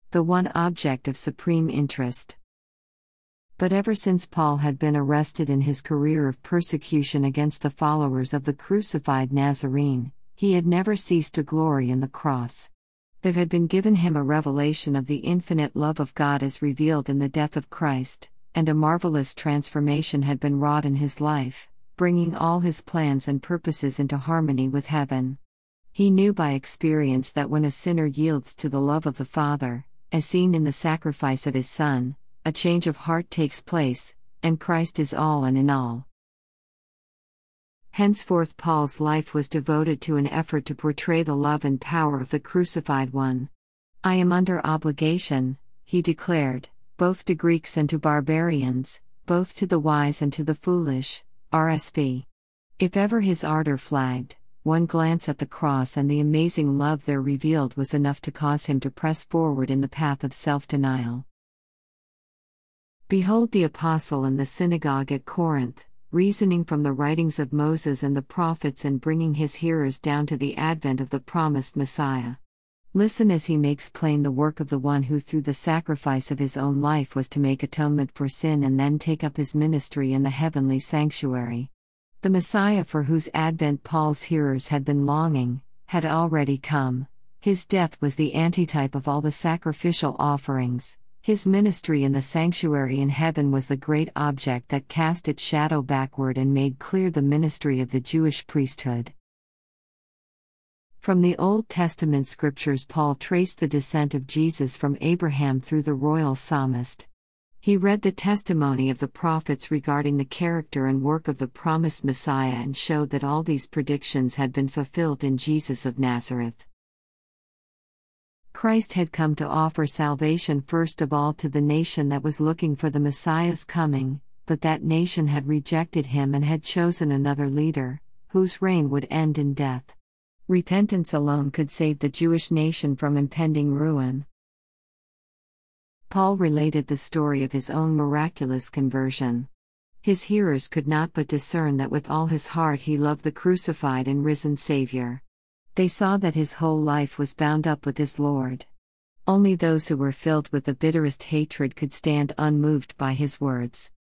the one object of supreme interest. But ever since Paul had been arrested in his career of persecution against the followers of the crucified Nazarene, he had never ceased to glory in the cross. There had been given him a revelation of the infinite love of God as revealed in the death of Christ, and a marvelous transformation had been wrought in his life, bringing all his plans and purposes into harmony with heaven. He knew by experience that when a sinner yields to the love of the Father, as seen in the sacrifice of his Son, a change of heart takes place, and Christ is all and in all. Henceforth Paul's life was devoted to an effort to portray the love and power of the crucified one. "I am under obligation," he declared, "both to Greeks and to barbarians, both to the wise and to the foolish." RSV. If ever his ardor flagged, one glance at the cross and the amazing love there revealed was enough to cause him to press forward in the path of self-denial. Behold the apostle in the synagogue at Corinth, reasoning from the writings of Moses and the prophets and bringing his hearers down to the advent of the promised Messiah. Listen as he makes plain the work of the one who through the sacrifice of his own life was to make atonement for sin and then take up his ministry in the heavenly sanctuary. The Messiah for whose advent Paul's hearers had been longing, had already come. His death was the antitype of all the sacrificial offerings. His ministry in the sanctuary in heaven was the great object that cast its shadow backward and made clear the ministry of the Jewish priesthood. From the Old Testament scriptures Paul traced the descent of Jesus from Abraham through the royal psalmist. He read the testimony of the prophets regarding the character and work of the promised Messiah and showed that all these predictions had been fulfilled in Jesus of Nazareth. Christ had come to offer salvation first of all to the nation that was looking for the Messiah's coming, but that nation had rejected him and had chosen another leader, whose reign would end in death. Repentance alone could save the Jewish nation from impending ruin. Paul related the story of his own miraculous conversion. His hearers could not but discern that with all his heart he loved the crucified and risen Savior. They saw that his whole life was bound up with his Lord. Only those who were filled with the bitterest hatred could stand unmoved by his words.